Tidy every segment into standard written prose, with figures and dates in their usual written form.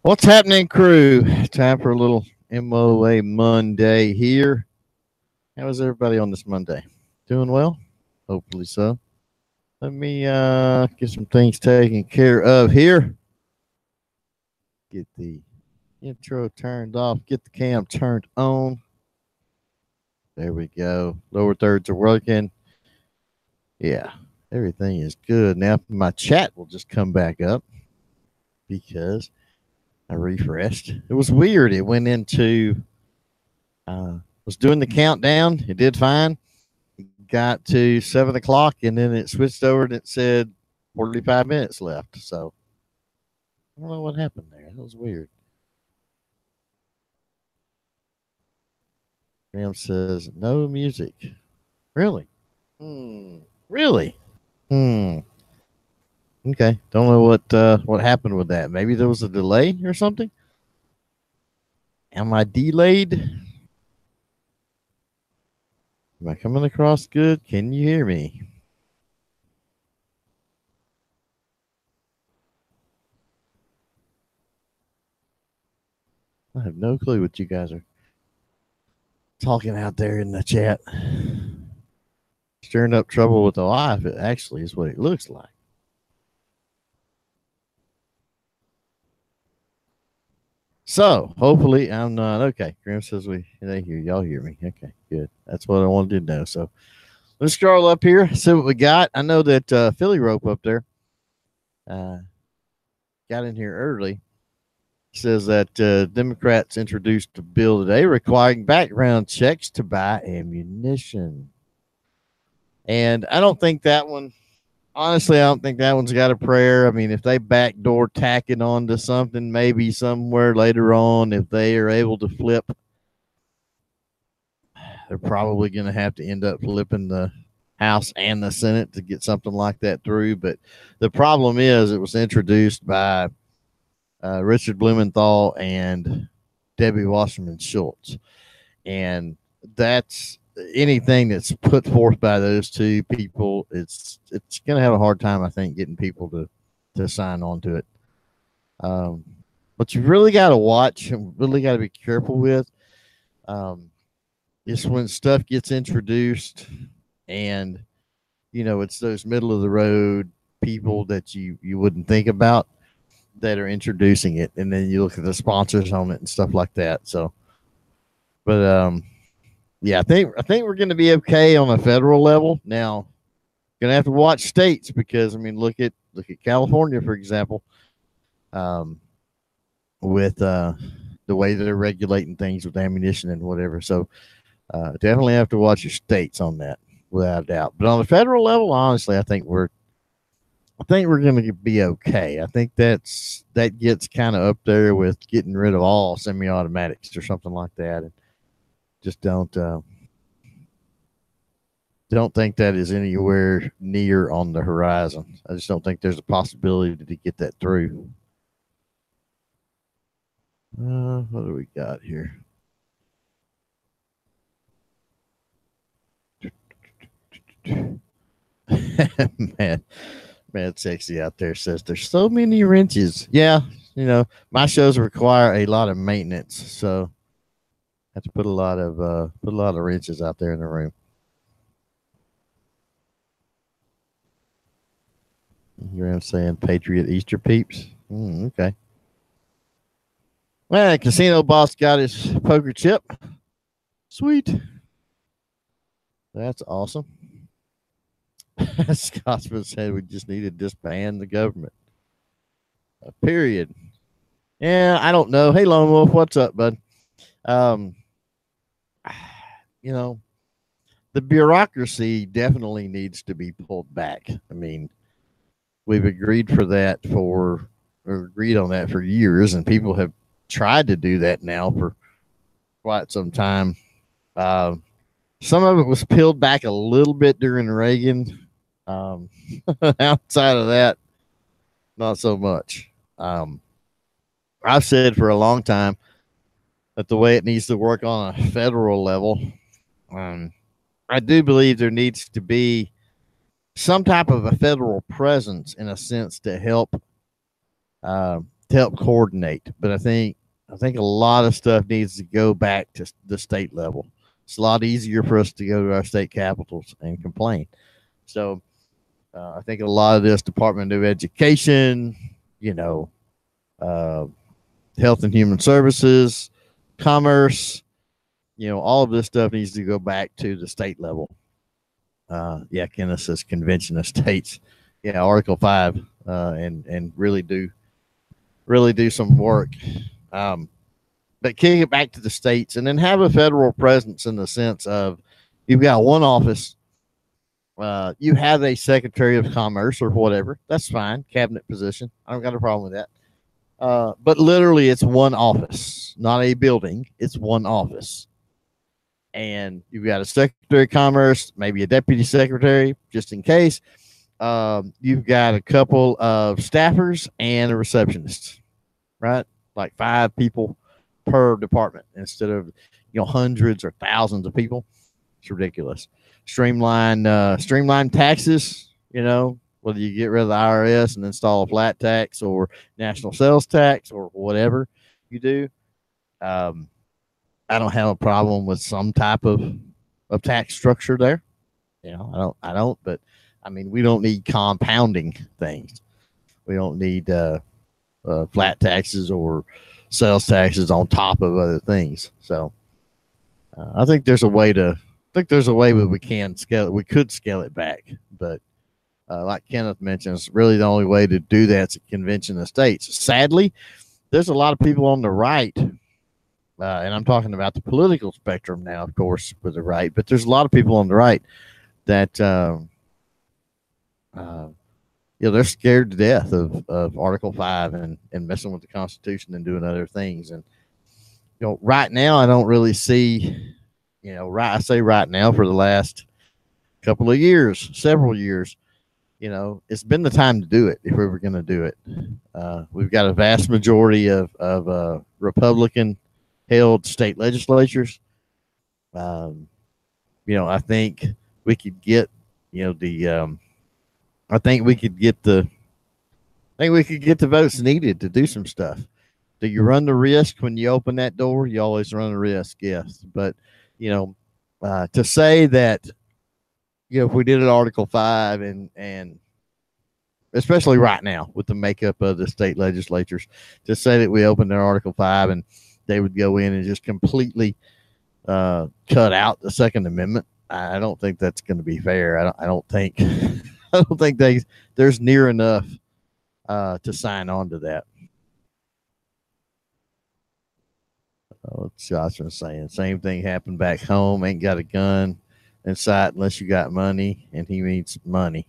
What's happening, crew? Time for a little MOA Monday here. How is everybody on this Monday? Doing well? Hopefully so. Let me get some things taken care of here. Get the intro turned off. Get the cam turned on. There we go. Lower thirds are working. Yeah, everything is good. Now my chat will just come back up because I refreshed. It was weird. It went into was doing the countdown. It did fine. Got to 7 o'clock and then it switched over and it said 45 minutes left. So I don't know what happened there. That was weird. Graham says no music. Really? Really? Okay. Don't know what happened with that. Maybe there was a delay or something. Am I delayed? Am I coming across good? Can you hear me? I have no clue what you guys are talking out there in the chat. Stirring up trouble with the live, it actually is what it looks like. So hopefully I'm not okay. Graham says they hear y'all hear me. Okay, good. That's what I wanted to know. So let's scroll up here, see what we got. I know that Philly Rope up there got in here early. Says that Democrats introduced a bill today requiring background checks to buy ammunition. And I don't think that one, honestly, I don't think that one's got a prayer. I mean, if they backdoor tack it onto something, maybe somewhere later on, if they are able to flip, they're probably going to have to end up flipping the House and the Senate to get something like that through. But the problem is it was introduced by Richard Blumenthal and Debbie Wasserman Schultz. And that's anything that's put forth by those two people. It's going to have a hard time, I think, getting people to sign on to it. What you really got to watch and really got to be careful with is when stuff gets introduced and, it's those middle of the road people that you wouldn't think about that are introducing it, and then you look at the sponsors on it and stuff like that. So, but yeah, I think we're going to be okay on a federal level. Now, going to have to watch states because look at California, for example, with the way that they're regulating things with ammunition and whatever. So, definitely have to watch your states on that, without a doubt. But on the federal level, honestly, I think we're going to be okay. I think that gets kind of up there with getting rid of all semi-automatics or something like that, and just don't think that is anywhere near on the horizon. I just don't think there's a possibility to get that through. What do we got here? Man, Sexy out there says there's so many wrenches. Yeah, my shows require a lot of maintenance, so I have to put a lot of wrenches out there in the room. You're saying Patriot Easter peeps. Okay. Well, the casino boss got his poker chip. Sweet. That's awesome. Scotsman said we just need to disband the government. Period. Yeah, I don't know. Hey, Lone Wolf, what's up, bud? The bureaucracy definitely needs to be pulled back. We've agreed on that for years, and people have tried to do that now for quite some time. Some of it was peeled back a little bit during Reagan. Outside of that, not so much. I've said for a long time that the way it needs to work on a federal level, I do believe there needs to be some type of a federal presence in a sense to help to help coordinate. But I think a lot of stuff needs to go back to the state level. It's a lot easier for us to go to our state capitals and complain. So I think a lot of this Department of Education, uh, Health and Human Services, Commerce, all of this stuff needs to go back to the state level. Kenneth says Convention of States. Yeah, Article 5, and really do some work. But kick it back to the states and then have a federal presence in the sense of you've got one office. You have a Secretary of Commerce or whatever. That's fine. Cabinet position. I don't got a problem with that. But literally, it's one office, not a building. It's one office. And you've got a Secretary of Commerce, maybe a Deputy Secretary, just in case. You've got a couple of staffers and a receptionist, right? Like 5 people per department instead of hundreds or thousands of people. It's ridiculous. Streamline taxes, whether you get rid of the IRS and install a flat tax or national sales tax or whatever you do. I don't have a problem with some type of tax structure there. I don't, but I mean, we don't need compounding things. We don't need flat taxes or sales taxes on top of other things. So I think there's a way that we can scale it. We could scale it back, but like Kenneth mentioned, it's really the only way to do that's a Convention of States. Sadly, there's a lot of people on the right, and I'm talking about the political spectrum now, of course, with the right, but there's a lot of people on the right that they're scared to death of Article 5 and messing with the Constitution and doing other things. And right now I don't really see, I say right now for the last couple of years, several years, it's been the time to do it if we were going to do it. We've got a vast majority of Republican-held state legislatures. I think we could get, I think we could get the votes needed to do some stuff. Do you run the risk when you open that door? You always run a risk, yes. But to say that, if we did an Article 5 and especially right now with the makeup of the state legislatures, to say that we opened an Article 5 and they would go in and just completely cut out the Second Amendment, I don't think that's going to be fair. I don't think there's near enough to sign on to that. What's Joshua saying? Same thing happened back home. Ain't got a gun in sight unless you got money, and he needs money.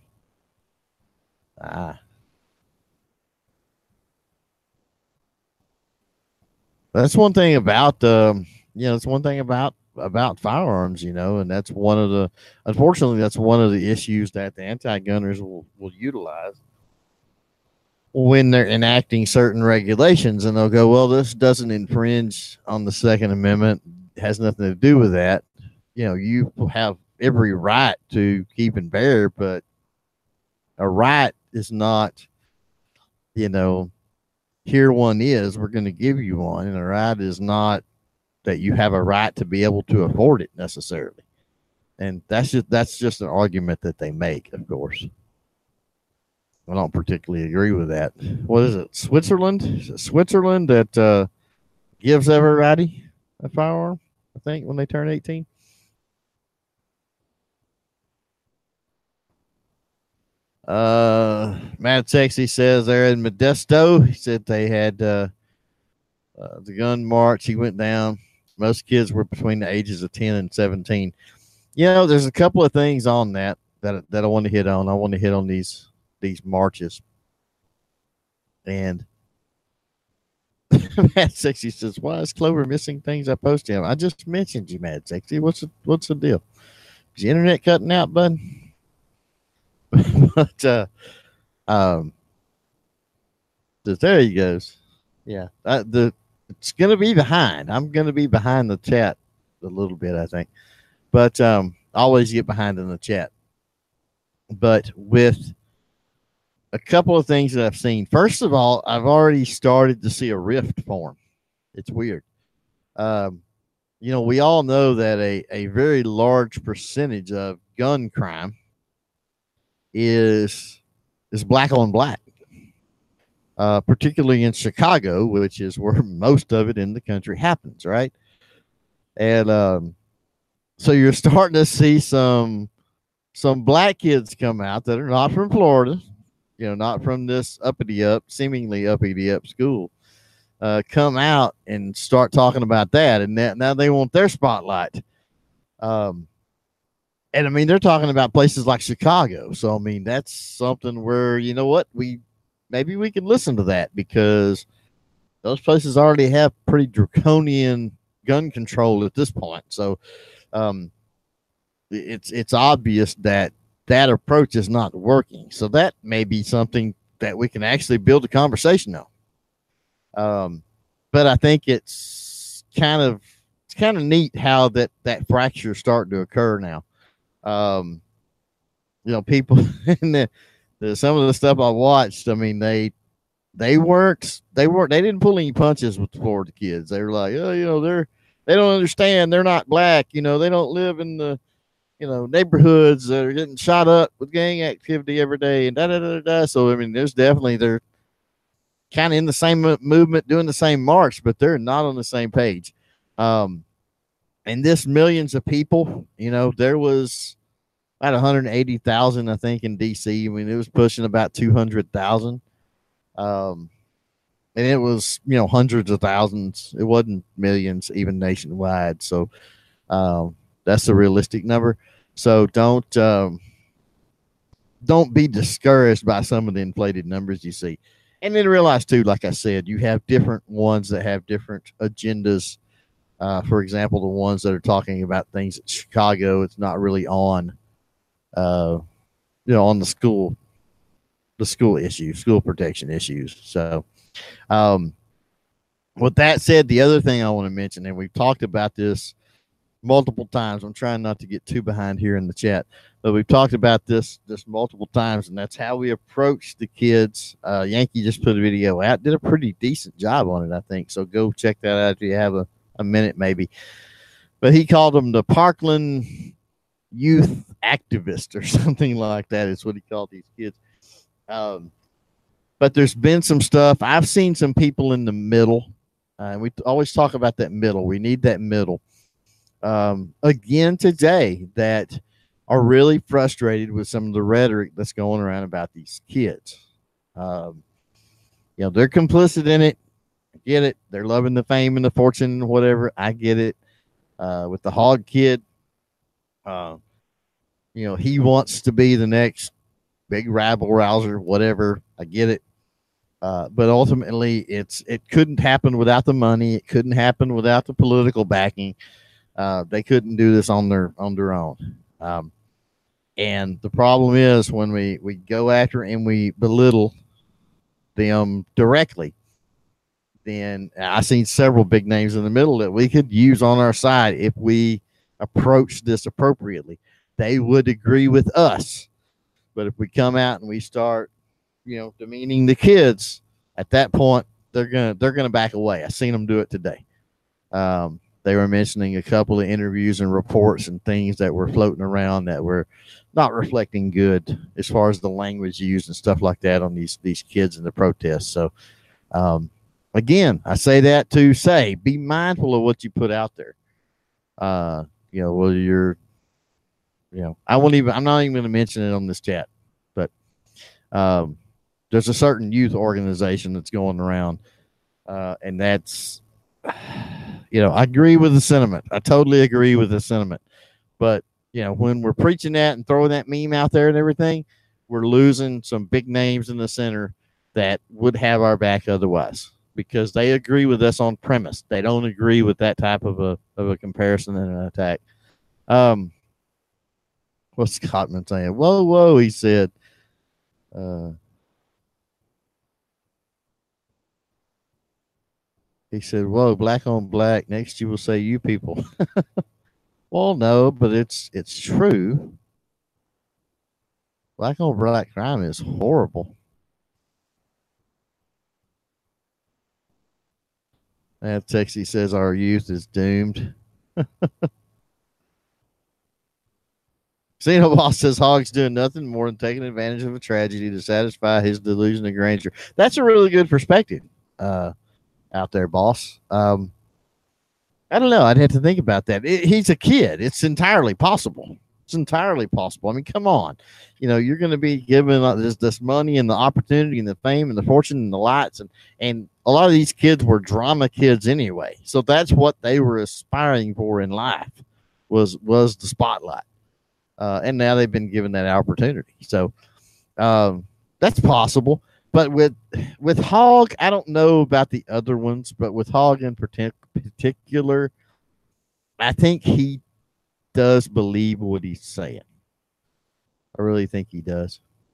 That's one thing about it's one thing about firearms, and that's unfortunately that's one of the issues that the anti-gunners will utilize when they're enacting certain regulations, and they'll go, well, this doesn't infringe on the Second Amendment. It has nothing to do with that. You have every right to keep and bear, but a right is not, here one is, we're going to give you one. And a right is not that you have a right to be able to afford it necessarily. And that's just an argument that they make, of course. I don't particularly agree with that. What is it? Switzerland? Is it Switzerland that gives everybody a firearm, I think, when they turn 18? Matt Sexy says they're in Modesto. He said they had the gun march. He went down. Most kids were between the ages of 10 and 17. There's a couple of things on that I want to hit on. I want to hit on these marches. And Mad Sexy says, why is Clover missing things I posted him? I just mentioned you, Mad Sexy. What's the deal? Is the internet cutting out, bud? But so there he goes. Yeah. It's gonna be behind. I'm gonna be behind the chat a little bit, I think. But always get behind in the chat. But with a couple of things that I've seen. First of all, I've already started to see a rift form. It's weird. Um, we all know that a very large percentage of gun crime is black on black, particularly in Chicago, which is where most of it in the country happens, right? And so you're starting to see some black kids come out that are not from Florida, not from this seemingly uppity up school, come out and start talking about that, and now they want their spotlight. Um, and I mean, they're talking about places like Chicago. So I mean, that's something where maybe we can listen to that, because those places already have pretty draconian gun control at this point. So um, it's obvious that approach is not working. So that may be something that we can actually build a conversation on. But I think it's kind of neat how that fracture is starting to occur now. People in some of the stuff I watched, I mean, they didn't pull any punches with the Florida kids. They were like, oh, they don't understand. They're not black. They don't live in the neighborhoods that are getting shot up with gang activity every day, and da da da da. So I mean, they're kind of in the same movement, doing the same march, but they're not on the same page. And this millions of people, there was about 180,000, I think, in DC. I mean, it was pushing about 200,000. And it was, hundreds of thousands. It wasn't millions, even nationwide. So that's a realistic number. So don't be discouraged by some of the inflated numbers you see. And then realize, too, like I said, you have different ones that have different agendas. For example, the ones that are talking about things in Chicago, it's not really on, on the school issues, school protection issues. So, with that said, the other thing I want to mention, and we've talked about this multiple times. I'm trying not to get too behind here in the chat, but we've talked about this multiple times, and that's how we approach the kids. Yankee just put a video out, did a pretty decent job on it, I think. So go check that out if you have a minute, maybe. But he called them the Parkland youth activist or something like that. Is what he called these kids. But there's been some stuff. I've seen some people in the middle, and we always talk about that middle. We need that middle. Again today, that are really frustrated with some of the rhetoric that's going around about these kids. They're complicit in it. I get it. They're loving the fame and the fortune and whatever. I get it. With the Hog kid, he wants to be the next big rabble rouser, whatever. I get it. But ultimately, it couldn't happen without the money. It couldn't happen without the political backing. They couldn't do this on their own. And the problem is when we go after and we belittle them directly, then I seen several big names in the middle that we could use on our side if we approach this appropriately. They would agree with us. But if we come out and we start, demeaning the kids, at that point, they're gonna back away. I seen them do it today. They were mentioning a couple of interviews and reports and things that were floating around that were not reflecting good as far as the language used and stuff like that on these kids in the protests. So, again, I say that to say, be mindful of what you put out there. Whether I'm not even going to mention it on this chat, but there's a certain youth organization that's going around, and that's, I agree with the sentiment. I totally agree with the sentiment. But, when we're preaching that and throwing that meme out there and everything, we're losing some big names in the center that would have our back otherwise, because they agree with us on premise. They don't agree with that type of a comparison and an attack. What's Scottman saying? Whoa, he said. He said, whoa, black on black. Next you will say you people. Well, no, but it's true. Black on black crime is horrible. Texie says our youth is doomed. Xenoball says Hogg's doing nothing more than taking advantage of a tragedy to satisfy his delusion of grandeur. That's a really good perspective out there, boss. I don't know. I'd have to think about that. He's a kid. It's entirely possible. It's entirely possible. I mean, come on. You're going to be given this money and the opportunity and the fame and the fortune and the lights. And a lot of these kids were drama kids anyway. So that's what they were aspiring for in life was the spotlight. And now they've been given that opportunity. So that's possible. But with Hogg, I don't know about the other ones, but with Hogg in particular, I think he does believe what he's saying. I really think he does.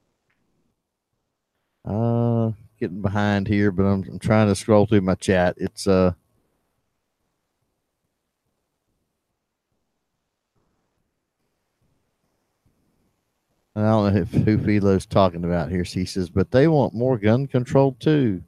Getting behind here, but I'm trying to scroll through my chat. It's I don't know who Philo's talking about here. He says, but they want more gun control too.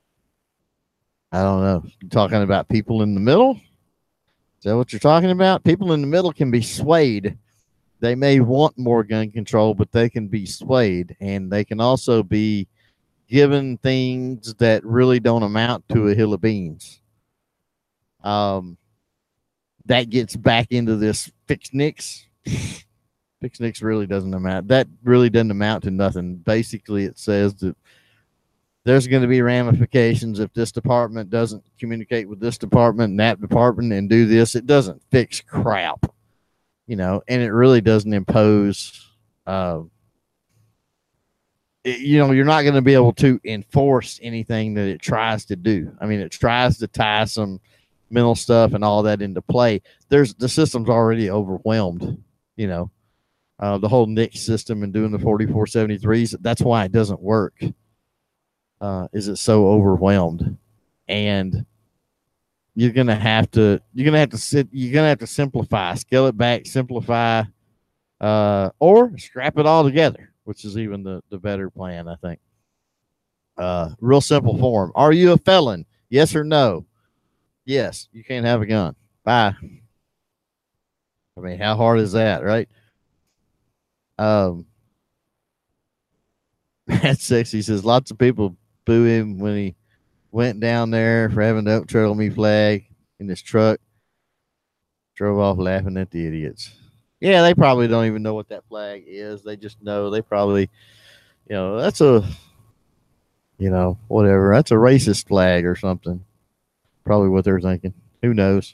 I don't know. You talking about people in the middle? Is that what you're talking about? People in the middle can be swayed. They may want more gun control, but they can be swayed, and they can also be given things that really don't amount to a hill of beans. That gets back into this fix nicks. Fix nicks really doesn't amount. That really doesn't amount to nothing. Basically, it says that there's going to be ramifications if this department doesn't communicate with this department and that department and do this. It doesn't fix crap, and it really doesn't impose. You're not going to be able to enforce anything that it tries to do. I mean, it tries to tie some mental stuff and all that into play. The system's already overwhelmed. The whole NICS system and doing the 4473s. That's why it doesn't work. Is it so overwhelmed, and you're gonna have to simplify, scale it back, simplify, or scrap it all together, which is even the better plan, I think. Real simple form. Are you a felon? Yes or no? Yes, you can't have a gun. Bye. I mean, how hard is that, right? That's sexy. Says lots of people boo him when he went down there for having the Don't Tread on Me flag in his truck. Drove off laughing at the idiots. Yeah, they probably don't even know what that flag is. They just know they probably, that's whatever. That's a racist flag or something. Probably what they're thinking. Who knows?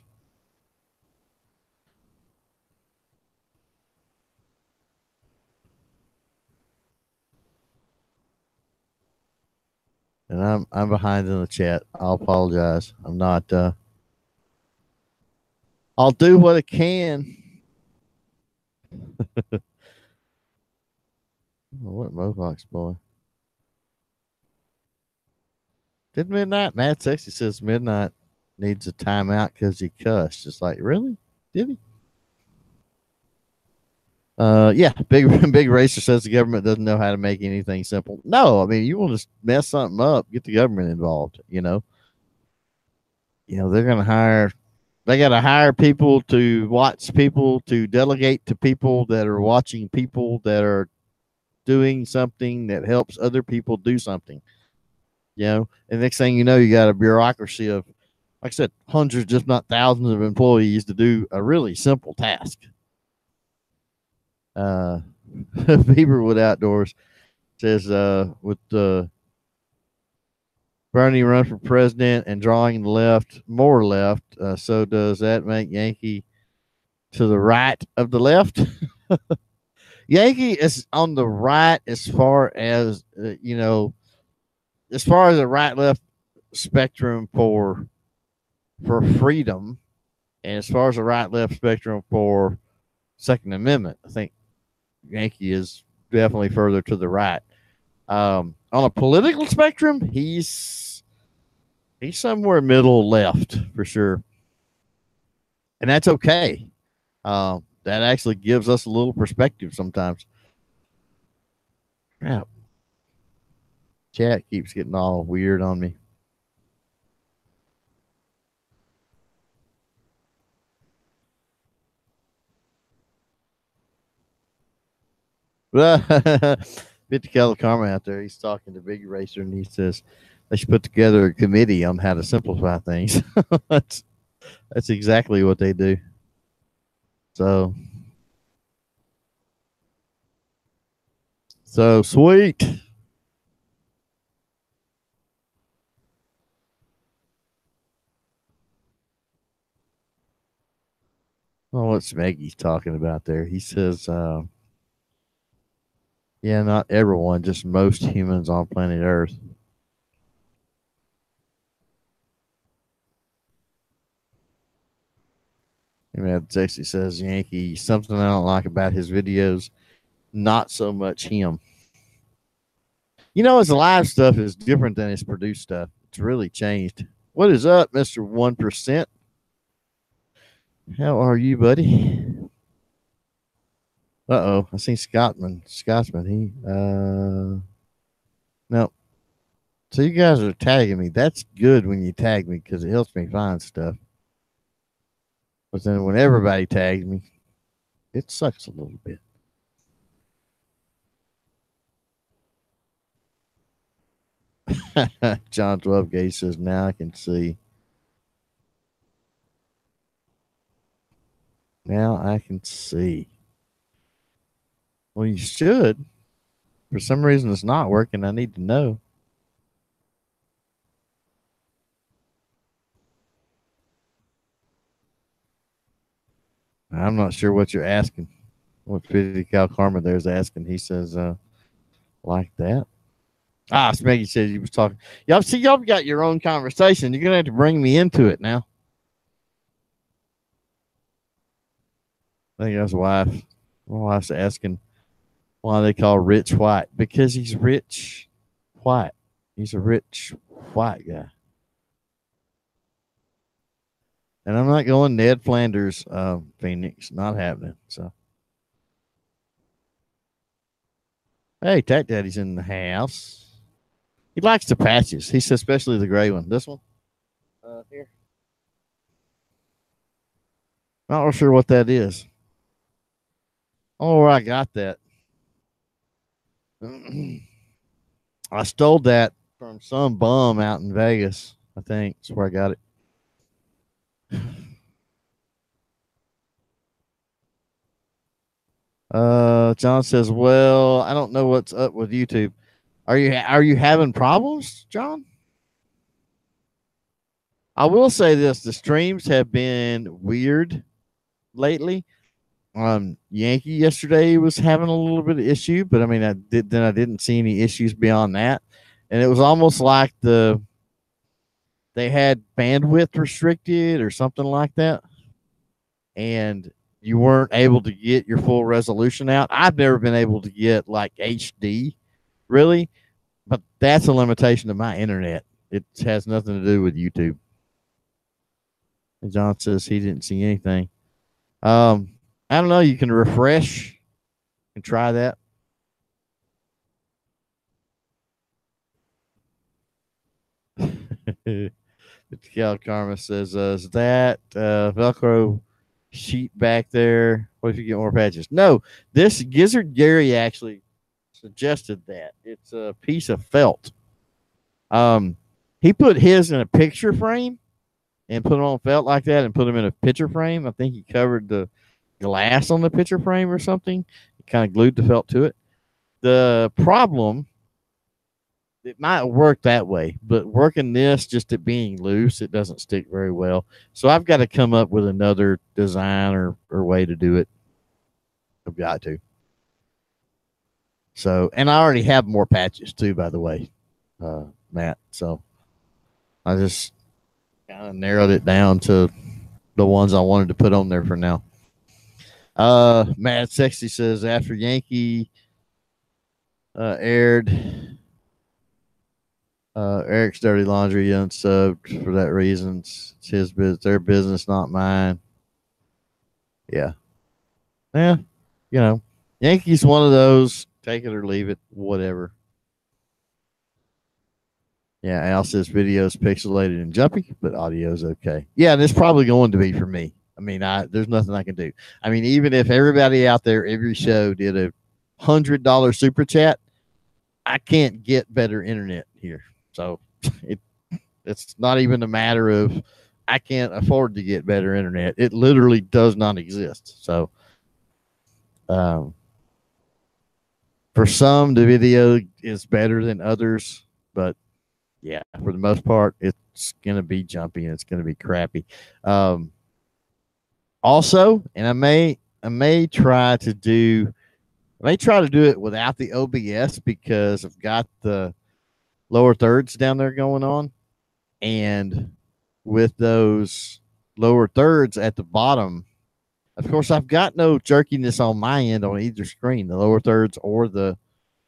And I'm behind in the chat. I'll apologize. I'm not. I'll do what I can. What Mohawks boy? Did Midnight? Mad Sexy says Midnight needs a timeout because he cussed. Just like, really? Did he? Yeah, big racer says the government doesn't know how to make anything simple. No, I mean you want to mess something up, get the government involved. They're going to hire. They got to hire people to watch people, to delegate to people that are watching people that are doing something that helps other people do something. And next thing you know, you got a bureaucracy of, like I said, hundreds, if not thousands, of employees to do a really simple task. Beaverwood Outdoors says with Bernie run for president and drawing the left, more left, so does that make Yankee to the right of the left? Yankee is on the right as far as, as far as the right left spectrum for freedom, and as far as the right left spectrum for Second Amendment. I think Yankee is definitely further to the right. On a political spectrum, he's somewhere middle left for sure, and that's okay. That actually gives us a little perspective sometimes. Crap. Chat keeps getting all weird on me. 50 Cal Karma out there. He's talking to Big Racer, and he says they should put together a committee on how to simplify things. that's exactly what they do. So sweet. Oh, what Smeggy's talking about there. He says, yeah, not everyone, just most humans on planet Earth. Mad Sexy says, Yankee, something I don't like about his videos, not so much him. You know, his live stuff is different than his produced stuff. It's really changed. What is up, Mr. 1%? How are you, buddy? Uh-oh, I seen Scotsman. No. So you guys are tagging me. That's good when you tag me because it helps me find stuff. But then when everybody tags me, it sucks a little bit. John 12 Gage says, now I can see. Now I can see. Well, you should. For some reason, it's not working. I need to know. I'm not sure what you're asking. What 50 Cal Karma there's asking. He says, like that. Smeggy says he was talking. Y'all see, y'all got your own conversation. You're gonna have to bring me into it now. I think that's wife. My wife's asking why they call Rich white. Because he's rich white. He's a rich white guy. And I'm not going Ned Flanders, Phoenix. Not happening. So, hey, Tack Daddy's in the house. He likes the patches. He says, especially the gray one. This one, here. Not sure what that is. Oh, where I got that. I stole that from some bum out in Vegas. I think that's where I got it. John says, "Well, I don't know what's up with YouTube. Are you having problems, John?" I will say this: the streams have been weird lately. Yankee yesterday was having a little bit of issue, but I mean, I didn't see any issues beyond that, and it was almost like they had bandwidth restricted or something like that, and you weren't able to get your full resolution out. I've never been able to get like HD, really, but that's a limitation of my internet. It has nothing to do with YouTube. And John says he didn't see anything. I don't know. You can refresh and try that. Cal Karma says, is that Velcro sheet back there? What if you get more patches? No, this Gizzard Gary actually suggested that. It's a piece of felt. He put his in a picture frame and put them on felt like that and put them in a picture frame. I think he covered the glass on the picture frame or something. He kind of glued the felt to it. The problem, it might work that way, but working this just it being loose, it doesn't stick very well. So I've got to come up with another design or way to do it. I've got to. So, and I already have more patches too, by the way, Matt. So I just kind of narrowed it down to the ones I wanted to put on there for now. Mad Sexy says after Yankee aired Eric's Dirty Laundry unsubbed for that reason. It's his business, their business, not mine. Yeah. You know, Yankee's one of those. Take it or leave it, whatever. Yeah, Al says video's pixelated and jumpy, but audio's okay. Yeah, and it's probably going to be for me. I mean, there's nothing I can do. I mean, even if everybody out there, every show did a $100 super chat, I can't get better internet here. So it's not even a matter of I can't afford to get better internet. It literally does not exist. So, for some, the video is better than others, but yeah, for the most part, it's going to be jumpy and it's going to be crappy. Also, and I may try to do it without the OBS because I've got the lower thirds down there going on, and with those lower thirds at the bottom, of course, I've got no jerkiness on my end on either screen, the lower thirds or the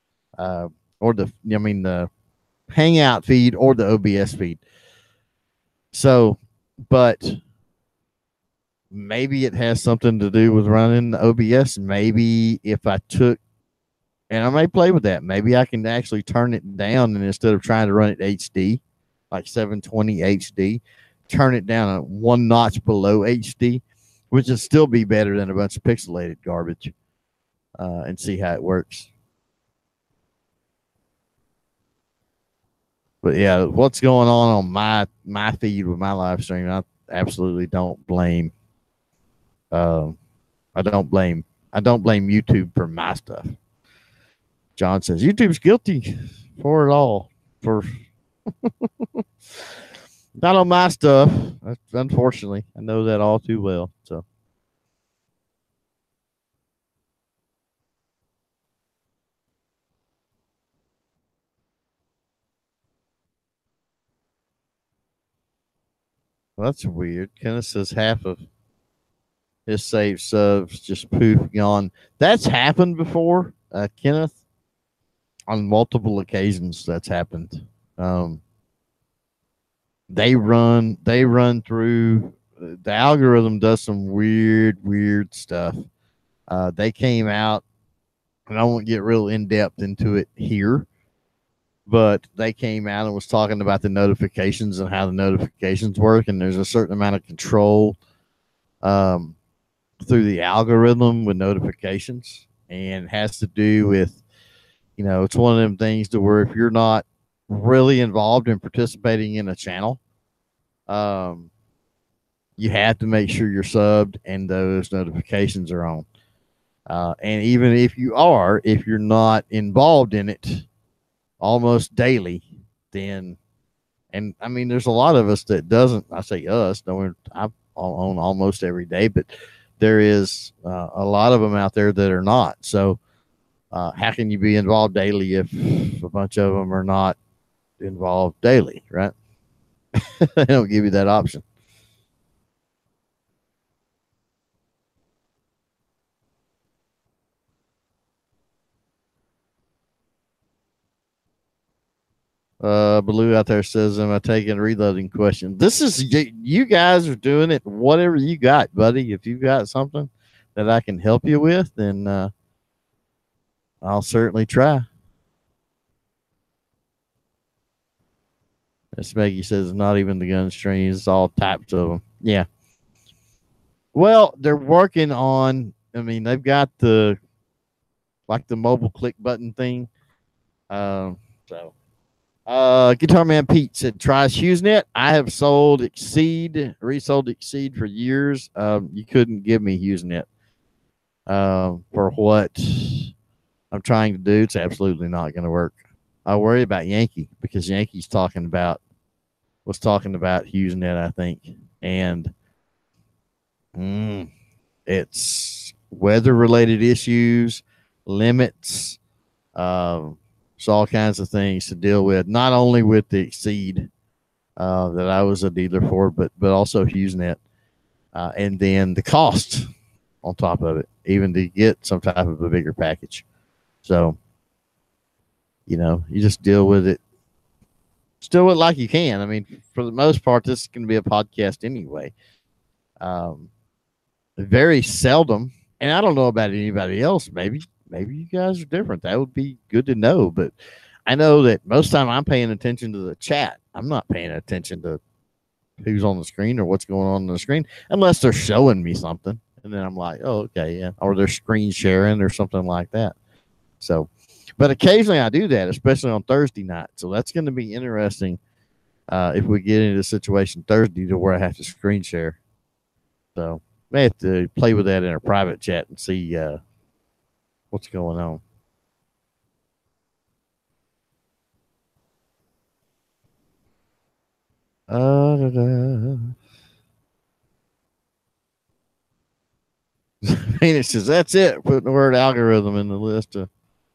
the Hangout feed or the OBS feed. So, but maybe it has something to do with running the OBS. Maybe if I took, and I may play with that, maybe I can actually turn it down, and instead of trying to run it HD, like 720 HD, turn it down one notch below HD, which would still be better than a bunch of pixelated garbage, and see how it works. But yeah, what's going on my feed with my live stream, I absolutely don't blame. I don't blame YouTube for my stuff. John says YouTube's guilty for it all. For not on my stuff, unfortunately. I know that all too well. So. Well, that's weird. Kenneth says half of his saved subs just poof gone. That's happened before, Kenneth. On multiple occasions, that's happened. They run through. The algorithm does some weird stuff. They came out, and I won't get real in depth into it here, but they came out and was talking about the notifications and how the notifications work, and there's a certain amount of control through the algorithm with notifications, and it has to do with, it's one of them things to where if you're not really involved in participating in a channel, you have to make sure you're subbed and those notifications are on. And even if you're not involved in it almost daily, then, and I mean, there's a lot of us that doesn't, I say us, I'm on almost every day, but there is a lot of them out there that are not. So how can you be involved daily if a bunch of them are not involved daily, right? They don't give you that option. Blue out there says, am I taking reloading question? This is, you guys are doing it, whatever you got, buddy. If you got something that I can help you with, then I'll certainly try. Miss Maggie says, not even the gun strings, it's all types of them. Yeah. Well, they're working on, I mean, they've got the mobile click button thing. So Guitar Man Pete said, tries HughesNet. I have resold Exceed for years. You couldn't give me HughesNet for what I'm trying to do. It's absolutely not going to work. I worry about Yankee because Yankee's was talking about HughesNet, I think. And it's weather-related issues, limits, so all kinds of things to deal with, not only with the Exceed that I was a dealer for, but also HughesNet, and then the cost on top of it, even to get some type of a bigger package. So, you just deal with it. Still it like you can. I mean, for the most part, this is going to be a podcast anyway. Very seldom, and I don't know about anybody else. Maybe you guys are different. That would be good to know. But I know that most of the time I'm paying attention to the chat. I'm not paying attention to who's on the screen or what's going on the screen unless they're showing me something. And then I'm like, oh, okay, yeah. Or they're screen sharing or something like that. So, but occasionally I do that, especially on Thursday night. So that's going to be interesting if we get into the situation Thursday to where I have to screen share. So may have to play with that in a private chat and see what's going on. Phoenix says that's it. Putting the word algorithm in the list of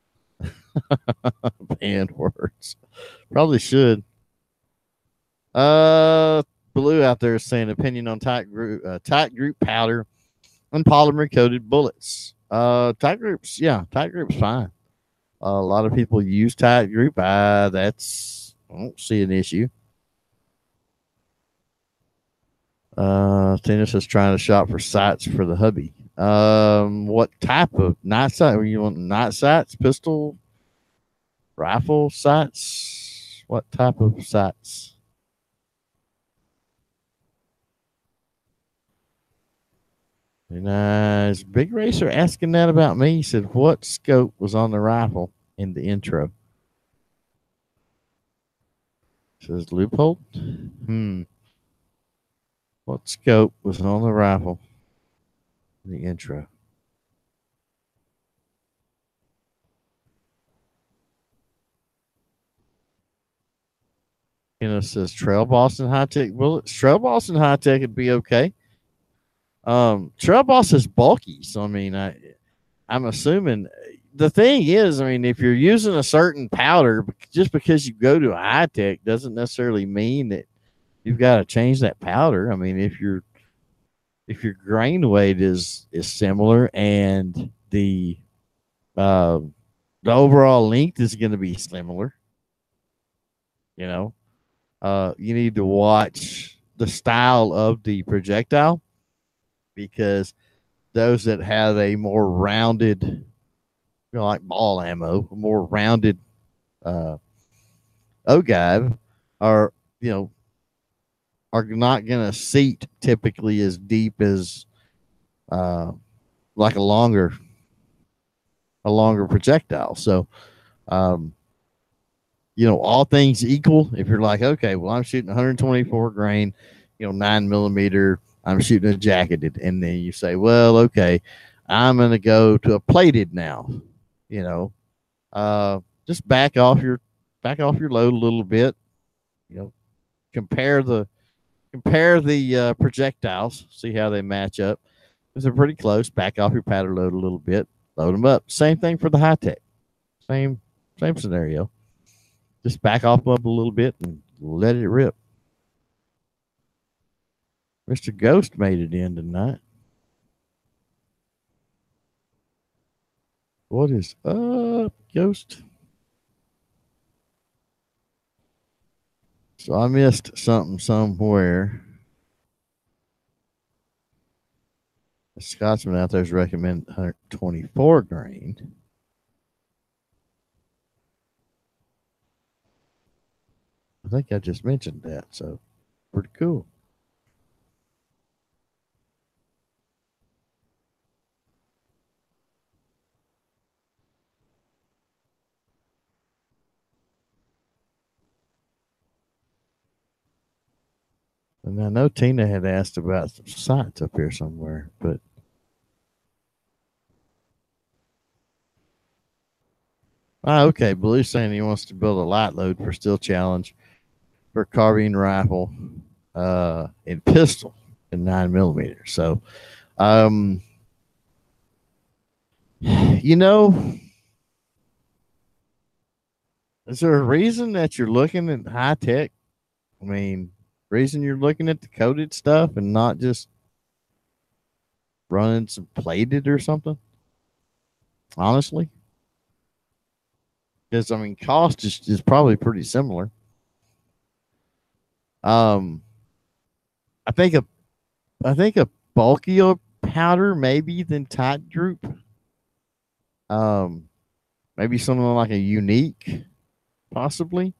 banned words. Probably should. Blue out there is saying opinion on tight group powder and polymer coated bullets. Tight groups fine. A lot of people use tight group. I don't see an issue. Tennis is trying to shop for sights for the hubby. What type of night sight? You want night sights, pistol, rifle sights? What type of sights? And Big Racer asking that about me. He said, what scope was on the rifle in the intro? Says Loophole. What scope was on the rifle in the intro? Says Trail Boss and High Tech bullets. Trail Boss and High Tech would be okay. Trail Boss is bulky, so I mean, I'm assuming the thing is, I mean, if you're using a certain powder, just because you go to a High Tech doesn't necessarily mean that you've got to change that powder. I mean, if your grain weight is similar and the overall length is going to be similar, you know, you need to watch the style of the projectile, because those that have a more rounded, like ball ammo, more rounded ogive are not going to seat typically as deep as like a longer projectile. So, all things equal, if you're like, okay, well, I'm shooting 124 grain, 9mm, I'm shooting a jacketed, and then you say, well, okay, I'm going to go to a plated now, just back off your load a little bit, compare the projectiles, see how they match up. If they're pretty close, back off your powder load a little bit, load them up. Same thing for the High Tech. Same scenario. Just back off them up a little bit and let it rip. Mr. Ghost made it in tonight. What is up, Ghost? So I missed something somewhere. A Scotsman out there is recommending 124 grain. I think I just mentioned that, so pretty cool. And I know Tina had asked about some sights up here somewhere, but okay. Blue's saying he wants to build a light load for Steel Challenge for carbine rifle and pistol in 9mm. So, is there a reason that you're looking at High Tech? I mean, reason you're looking at the coated stuff and not just running some plated or something? Honestly, because I mean, cost is probably pretty similar. I think a bulkier powder maybe than tight group. Maybe something like a Unique, possibly.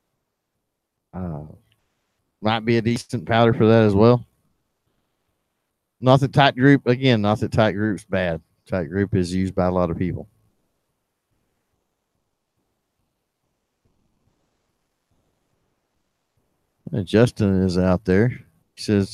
Might be a decent powder for that as well. Not that tight group's bad. Tight group is used by a lot of people. Justin is out there. He says,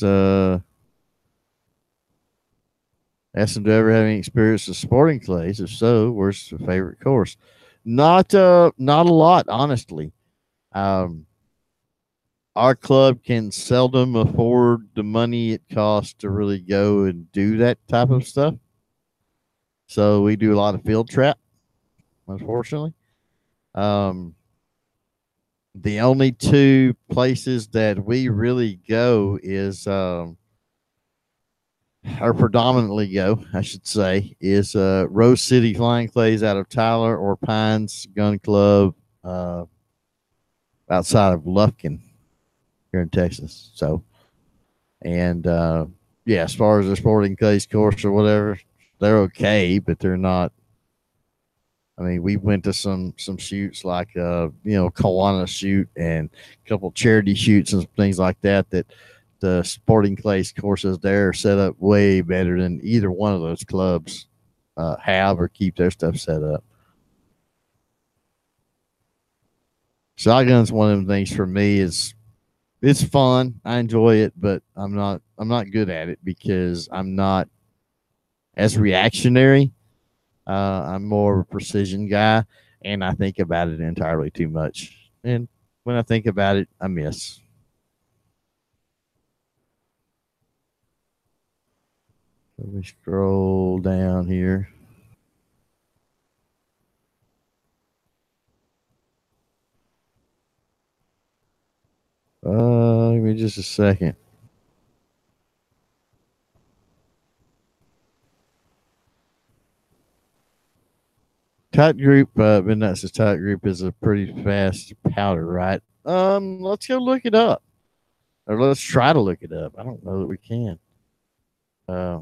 ask him to ever have any experience with sporting clays. If so, where's the favorite course? Not a lot, honestly. Um, our club can seldom afford the money it costs to really go and do that type of stuff. So we do a lot of field trap, unfortunately. Um, the only two places that we really go is, or predominantly go, I should say, is Rose City Flying Clays out of Tyler, or Pines Gun Club uh, outside of Lufkin here in Texas. So, and yeah, as far as the sporting clays course or whatever, they're okay, but they're not. I mean, we went to some shoots like Kiwanis shoot and a couple charity shoots and things like that. That the sporting clays courses there are set up way better than either one of those clubs have or keep their stuff set up. Shotgun's one of them things for me. It's fun. I enjoy it, but I'm not good at it because I'm not as reactionary. I'm more of a precision guy, and I think about it entirely too much. And when I think about it, I miss. Let me scroll down here. Give me just a second. Tight Group, Midnight says Tight Group is a pretty fast powder, right? Let's go look it up, or let's try to look it up. I don't know that we can. Uh,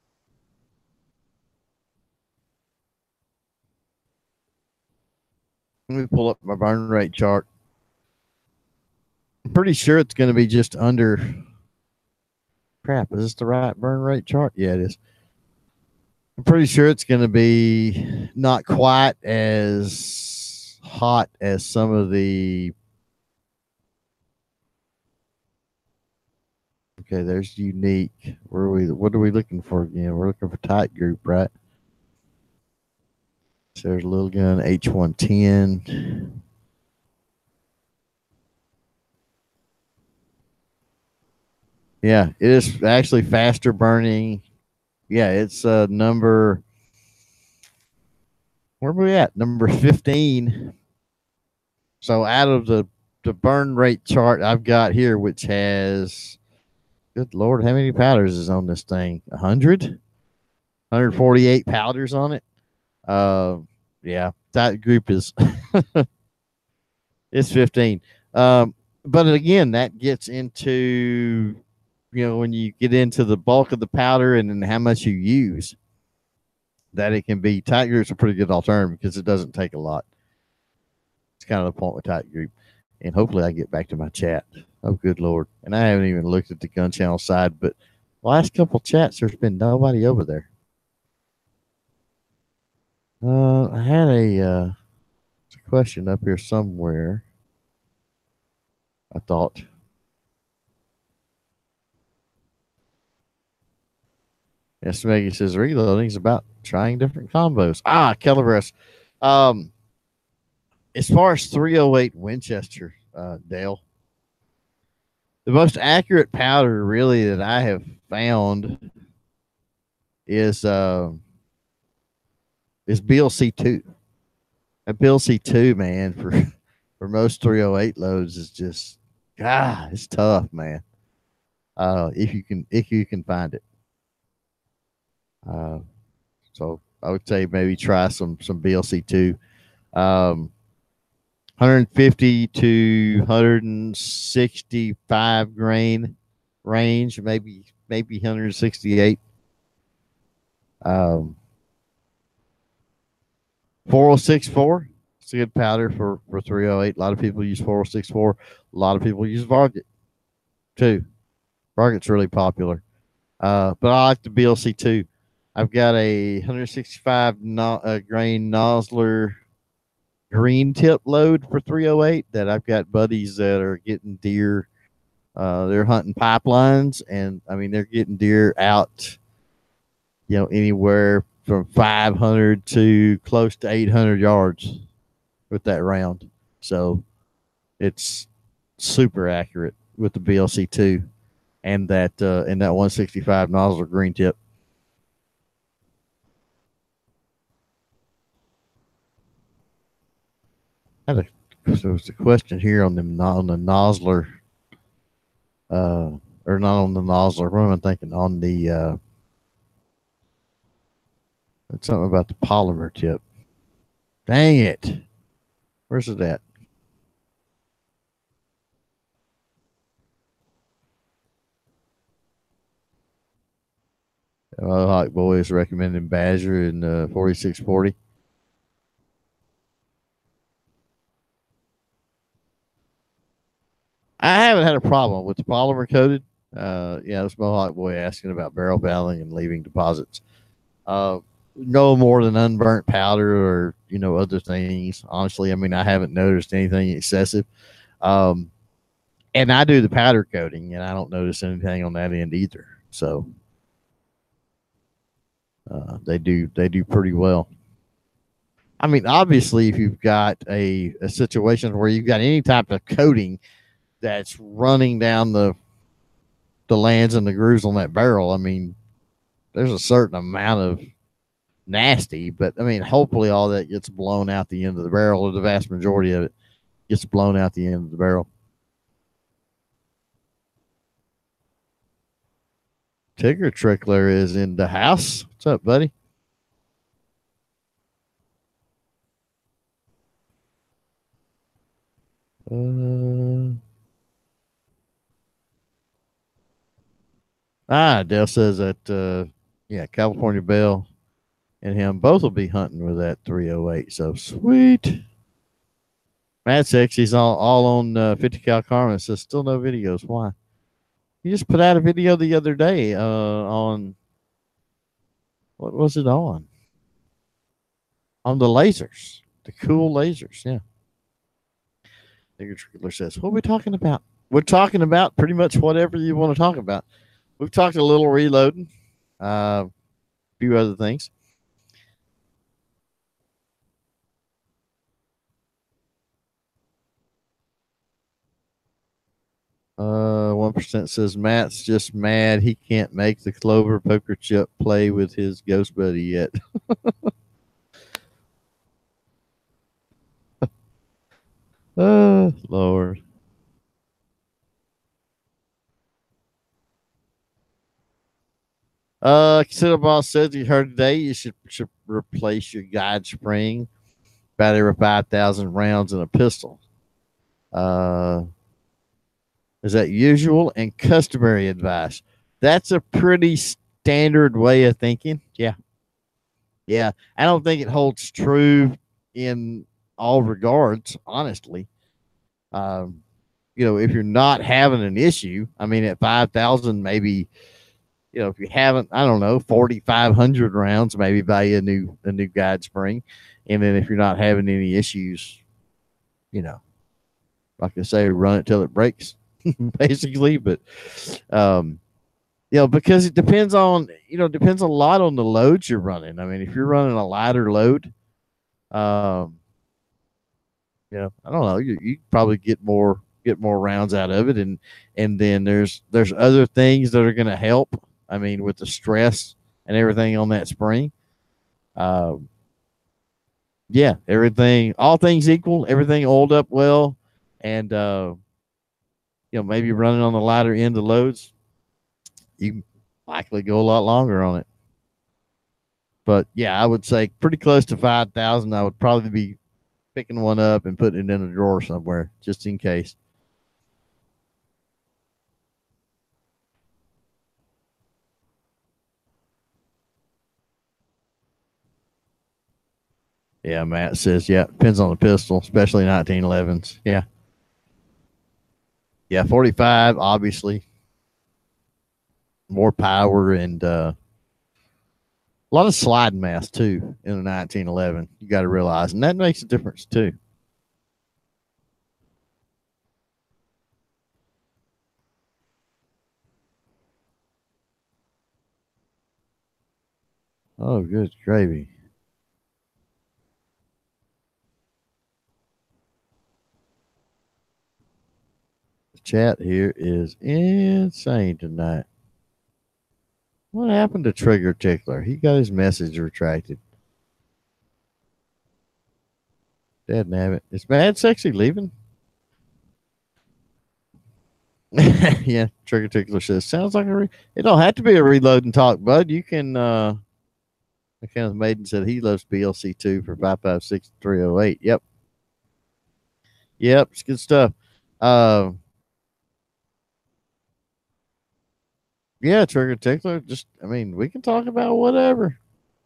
Let me pull up my burn rate chart. I'm pretty sure it's going to be just under. Crap, is this the right burn rate chart? Yeah, it is. I'm pretty sure it's going to be not quite as hot as some of the. Okay, there's unique. Where are we? What are we looking for again? We're looking for Tight Group, right? So there's a little gun H110. Yeah, it is actually faster burning. Yeah, it's number. Where are we at? Number 15. So out of the burn rate chart I've got here, which has, good Lord, how many powders is on this thing? 100? 148 powders on it. Yeah, that group is it's 15. But again, that gets into, when you get into the bulk of the powder and then how much you use, that it can be. Tight Group's a pretty good alternative because it doesn't take a lot. It's kind of the point with Tight Group. And hopefully I get back to my chat. Oh, good Lord. And I haven't even looked at the gun channel side, but last couple chats, there's been nobody over there. I had a question up here somewhere. I thought. Yes, Maggie says reloading is about trying different combos. Calibrus. As far as 308 Winchester, Dale, the most accurate powder really that I have found is BLC2. That BLC2, man, for most 308 loads is just, it's tough, man. If you can find it. So I would say maybe try some BLC2. 150 to 165 grain range, maybe 168. 4064. It's a good powder for 308. A lot of people use 4064. A lot of people use Varget too. Varget's really popular. But I like the BLC too. I've got a 165 grain Nosler green tip load for 308 that I've got buddies that are getting deer They're hunting pipelines, and I mean they're getting deer out, anywhere from 500 to close to 800 yards with that round. So it's super accurate with the BLC two and that 165 nozzle green tip. There was a question here on the nozzler, or not on the nozzler. What am I thinking? On the it's something about the polymer tip. Dang it! Where's it at? Hot Boys recommending Badger in 4640. I haven't had a problem with the polymer coated. This Mohawk boy asking about barrel fouling and leaving deposits. No more than unburnt powder or other things. Honestly, I mean I haven't noticed anything excessive. And I do the powder coating, and I don't notice anything on that end either. So they do pretty well. I mean, obviously, if you've got a situation where you've got any type of coating that's running down the lands and the grooves on that barrel, I mean, there's a certain amount of nasty, but I mean, hopefully all that gets blown out the end of the barrel, or the vast majority of it gets blown out the end of the barrel. Tigger Trickler is in the house. What's up, buddy? Dale says that California Bell and him both will be hunting with that 308. So sweet. Mad Sexy's all on 50 cal Carmen. Says still no videos. Why? You just put out a video the other day on, what was it on? On the lasers, the cool lasers. Yeah. Nigger Trickler says, what are we talking about? We're talking about pretty much whatever you want to talk about. We've talked a little reloading, a few other things. 1% says Matt's just mad he can't make the Clover poker chip play with his ghost buddy yet. Lord. Casino Boss says he heard today you should replace your guide spring about every 5,000 rounds in a pistol. Is that usual and customary advice? That's a pretty standard way of thinking. Yeah. Yeah. I don't think it holds true in all regards, honestly. If you're not having an issue, I mean, at 5,000, maybe, if you haven't, I don't know, 4,500 rounds, maybe buy you a new guide spring. And then if you're not having any issues, like I say, run it till it breaks, basically. But, because it depends on a lot on the loads you're running. I mean, if you're running a lighter load, I don't know, you probably get more rounds out of it, and then there's other things that are going to help. I mean, with the stress and everything on that spring. Everything, all things equal, everything oiled up well, and maybe running on the lighter end of loads, you can likely go a lot longer on it. But yeah, I would say pretty close to 5,000. I would probably be picking one up and putting it in a drawer somewhere just in case. Yeah, Matt says, yeah, depends on the pistol, especially 1911s. Yeah. Yeah, 45, obviously. More power and a lot of sliding mass, too, in a 1911. You got to realize, and that makes a difference, too. Oh, good gravy. The chat here is insane tonight. What happened to Trigger Tickler? He got his message retracted. Dead nabbit. Is Mad Sexy leaving? Yeah, Trigger Tickler says sounds like it don't have to be a reload and talk, bud. You can Kenneth Maiden said he loves BLC 2 for 556-308. Yep. Yep, it's good stuff. Uh yeah, Trigger Tickler. Just I mean, we can talk about whatever.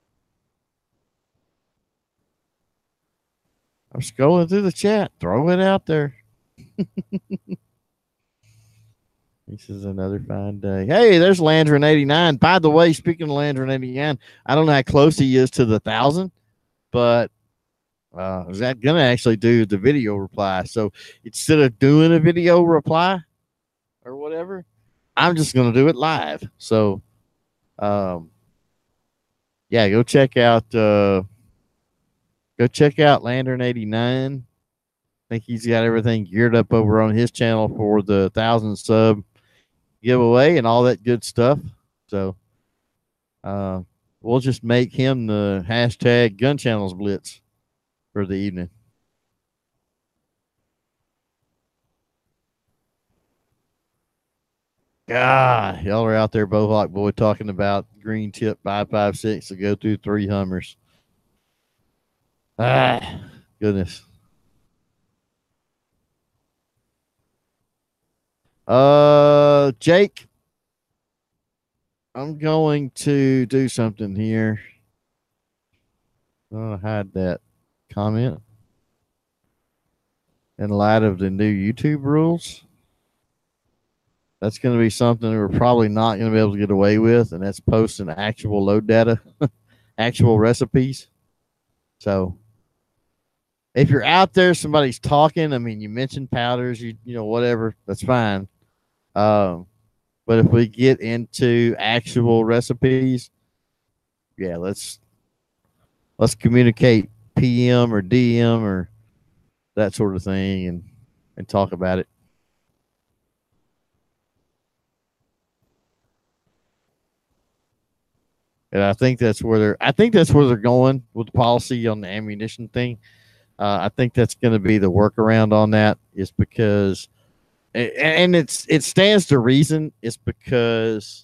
I'm scrolling through the chat. Throw it out there. This is another fine day. Hey, there's Landrin 89. By the way, speaking of Landrin 89, I don't know how close he is to the 1,000, but is that gonna actually do the video reply? So instead of doing a video reply or whatever, I'm just gonna do it live. So, yeah, go check out Landrin 89. I think he's got everything geared up over on his channel for the 1,000 sub giveaway and all that good stuff. So, uh, we'll just make him the hashtag Gun Channels Blitz for the evening. God, y'all are out there, Bohawk Boy, talking about green tip 556 to go through 3 Hummers. Ah, goodness. Jake, I'm going to do something here. I'm going to hide that comment in light of the new YouTube rules. That's going to be something we're probably not going to be able to get away with, and that's posting actual load data, actual recipes. So if you're out there, somebody's talking. I mean, you mentioned powders, you know, whatever. That's fine. But if we get into actual recipes, yeah, let's communicate PM or DM or that sort of thing, and talk about it. And I think that's where they're going with the policy on the ammunition thing. I think that's going to be the workaround on that, is because, and it stands to reason, it's because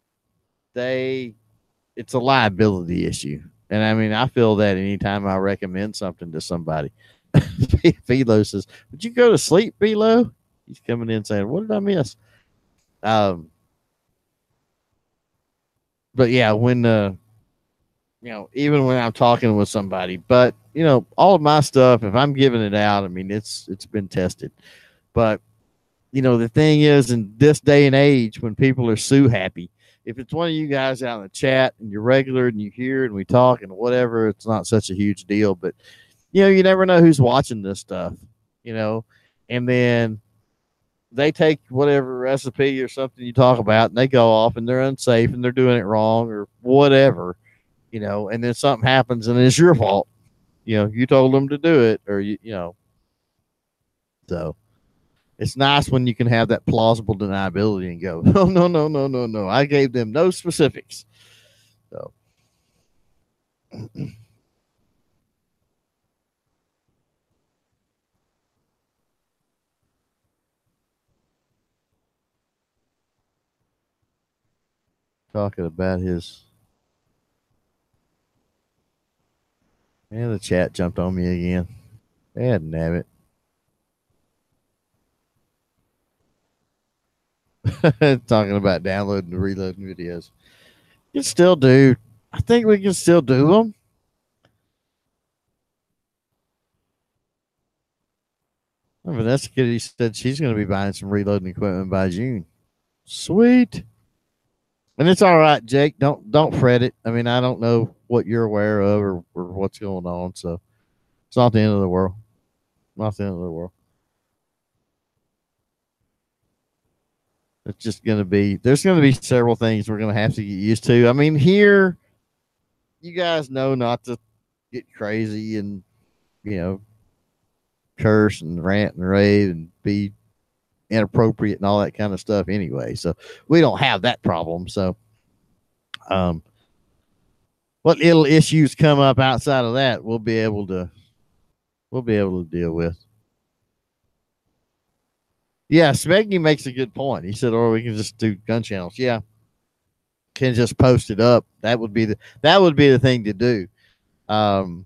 it's a liability issue. And I mean, I feel that anytime I recommend something to somebody. Philo says, "Would you go to sleep, Philo?" He's coming in saying, "What did I miss?" Um, but yeah, when even when I'm talking with somebody, but all of my stuff, if I'm giving it out, I mean, it's been tested. But the thing is, in this day and age, when people are sue happy, if it's one of you guys out in the chat and you're regular and you hear and we talk and whatever, it's not such a huge deal. But you never know who's watching this stuff, and then they take whatever recipe or something you talk about and they go off and they're unsafe and they're doing it wrong or whatever, and then something happens and it's your fault. You told them to do it, or so it's nice when you can have that plausible deniability and go, oh, no, no, no, no, no. I gave them no specifics. So talking about his, and the chat jumped on me again. Bad nabbit. Talking about downloading and reloading videos. You can still do. I think we can still do them. Vanessa Kitty said she's going to be buying some reloading equipment by June. Sweet. And it's all right, Jake. Don't fret it. I mean, I don't know what you're aware of or what's going on, so it's not the end of the world. Not the end of the world. It's just going to be, there's going to be several things we're going to have to get used to. I mean, here, you guys know not to get crazy and, you know, curse and rant and rave and be inappropriate and all that kind of stuff anyway. So we don't have that problem. So, um, what little issues come up outside of that, we'll be able to deal with. Yeah, Smeggy makes a good point. He said, or we can just do gun channels. Yeah, can just post it up. That would be the thing to do. Um,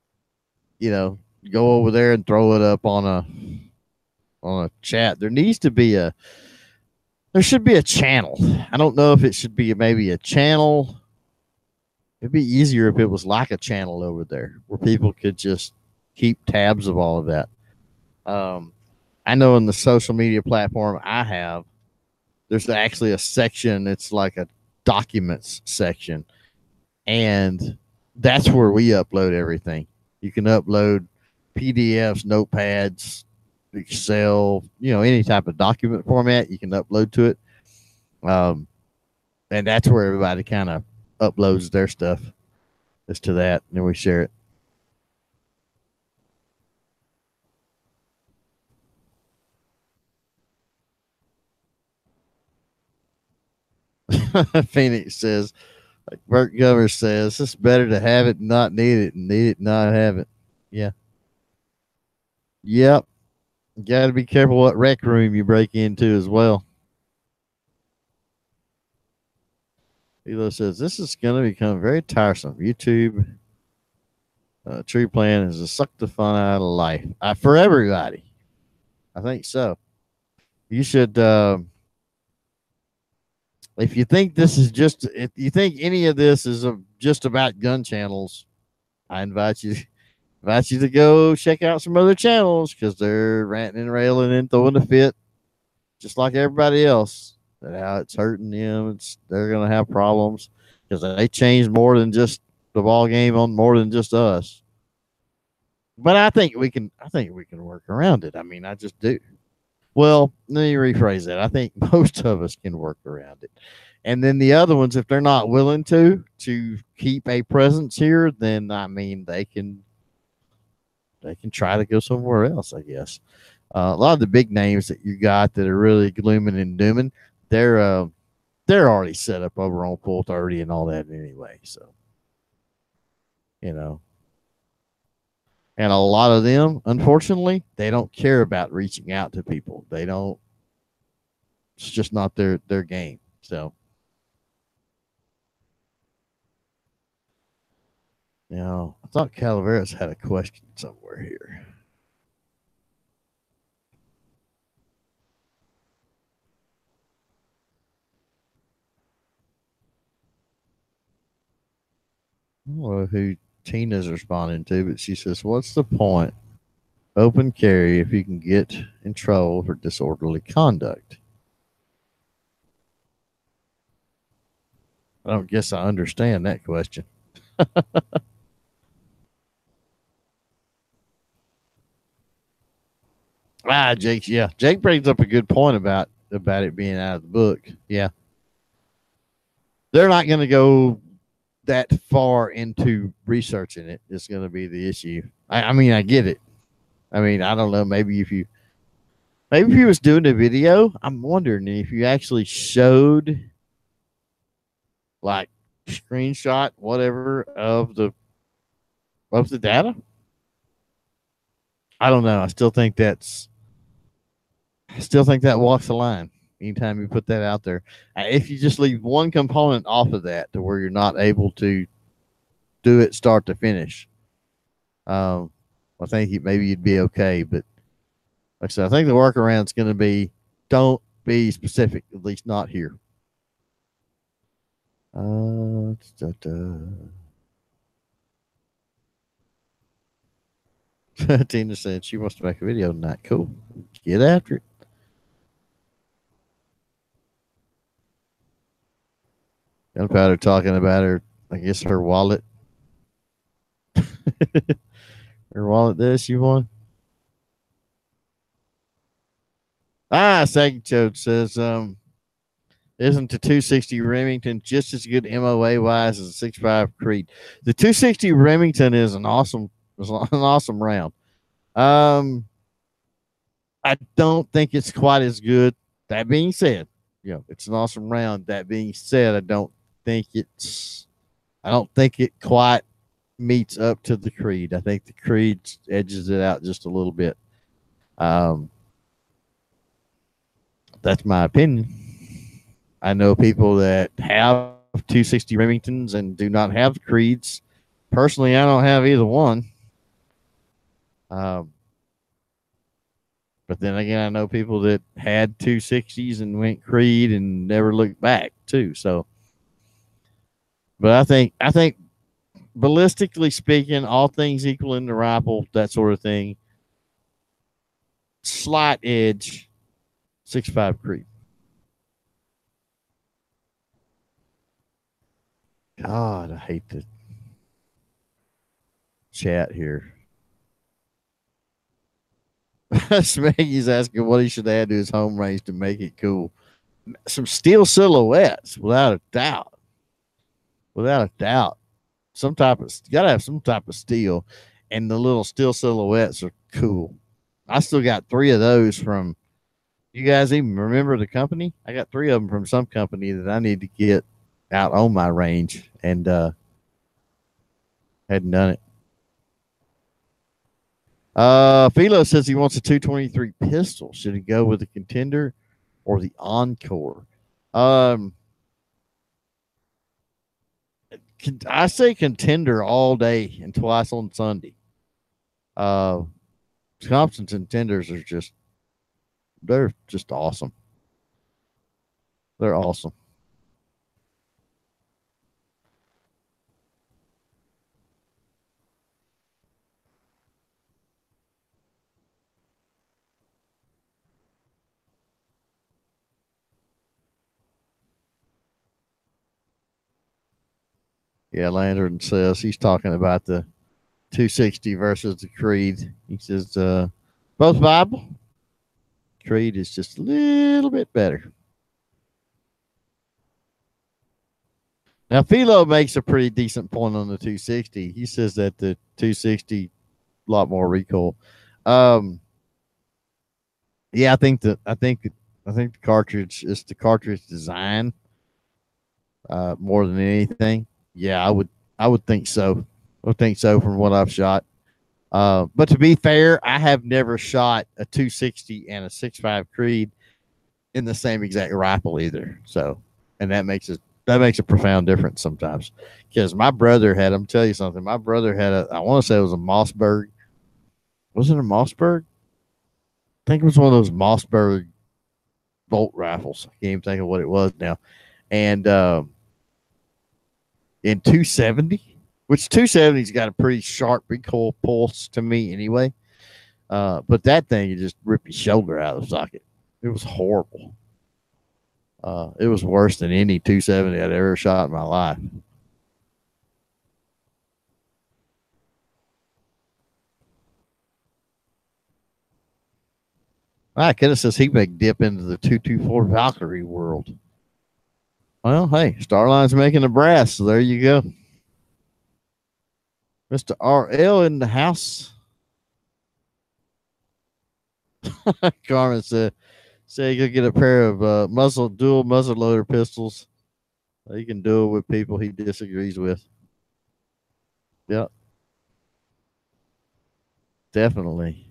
go over there and throw it up on a chat. There should be a channel. I don't know if it should be maybe a channel. It'd be easier if it was like a channel over there where people could just keep tabs of all of that. I know in the social media platform I have, there's actually a section. It's like a documents section, and that's where we upload everything. You can upload PDFs, notepads, Excel, any type of document format you can upload to it. And that's where everybody kind of uploads their stuff is to that, and then we share it. Phoenix says, like Bert Gover says, it's better to have it and not need it, and need it and not have it. Yeah. Yep. You got to be careful what rec room you break into as well. Elo says, this is going to become very tiresome. YouTube true plan is to suck the fun out of life for everybody. I think so. You should, if you think if you think any of this is just about gun channels, I invite you to go check out some other channels because they're ranting and railing and throwing a fit, just like everybody else. That how it's hurting them. They're gonna have problems because they changed more than just the ball game on more than just us. But I think we can. I think we can work around it. I mean, I just do. Well, let me rephrase that. I think most of us can work around it. And then the other ones, if they're not willing to keep a presence here, then I mean they can try to go somewhere else, I guess. A lot of the big names that you got that are really glooming and dooming, they're already set up over on Full 30 and all that anyway. So, you know, and a lot of them, unfortunately, they don't care about reaching out to people. They don't. It's just not their game. So, I thought Calaveras had a question somewhere here. I don't know who Tina's responding to, but she says, "What's the point? Open carry if you can get in trouble for disorderly conduct." I don't guess I understand that question. Jake. Yeah, Jake brings up a good point about it being out of the book. Yeah, they're not going to go that far into researching it. It's going to be the issue. I mean, I get it. I mean, I don't know. Maybe if he was doing a video, I'm wondering if you actually showed like screenshot whatever of the data. I don't know. I still think that walks the line. Anytime you put that out there, if you just leave one component off of that to where you're not able to do it start to finish, I think maybe you'd be okay. But like I said, I think the workaround is going to be don't be specific, at least not here. Tina said she wants to make a video tonight. Cool. Get after it. Gunpowder talking about her, I guess her wallet. Her wallet this you won. Second Chode says, Isn't the 260 Remington just as good MOA wise as the 65 Creed? The 260 Remington is an awesome round. I don't think it's quite as good. That being said, it's an awesome round. That being said, I don't think it quite meets up to the Creed. I think the Creed edges it out just a little bit. That's my opinion. I know people that have 260 Remingtons and do not have Creeds. Personally, I don't have either one. But then again, I know people that had 260s and went Creed and never looked back too. So, but I think ballistically speaking, all things equal in the rifle, that sort of thing, slight edge, 6.5 Creed. God, I hate the chat here. Smeggy's asking what he should add to his home range to make it cool. Some steel silhouettes, without a doubt. Without a doubt. You gotta have some type of steel, and the little steel silhouettes are cool. I still got 3 of those from. You guys even remember the company? I got 3 of them from some company that I need to get out on my range, and hadn't done it. Philo says he wants a 223 pistol. Should he go with the Contender or the Encore? I say Contender all day and twice on Sunday. Thompson Contenders are they're just awesome. They're awesome. Yeah, Landon says he's talking about the 260 versus the Creed. He says both viable. Creed is just a little bit better. Now, Philo makes a pretty decent point on the 260. He says that the 260 a lot more recoil. Yeah, I think the cartridge is the cartridge design more than anything. Yeah, I would think so. I would think so from what I've shot. But to be fair, I have never shot a 260 and a 6.5 Creed in the same exact rifle either. So, and that makes a profound difference sometimes. Because my brother had, I'm tell you something. My brother had I want to say it was a Mossberg. Was it a Mossberg? I think it was one of those Mossberg bolt rifles. I can't even think of what it was now. And in 270, which 270's got a pretty sharp recoil pulse to me anyway. But that thing, you just rip your shoulder out of the socket. It was horrible. It was worse than any 270 I'd ever shot in my life. Kenneth says he may dip into the 224 Valkyrie world. Well, hey, Starline's making a brass, so there you go. Mr. RL in the house. Carmen said you could get a pair of dual muzzle loader pistols. He can do it with people he disagrees with. Yep. Definitely.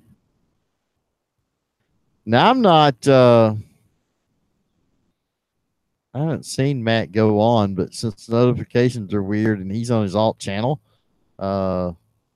Now I'm not I haven't seen Matt go on, but since notifications are weird and he's on his alt channel, is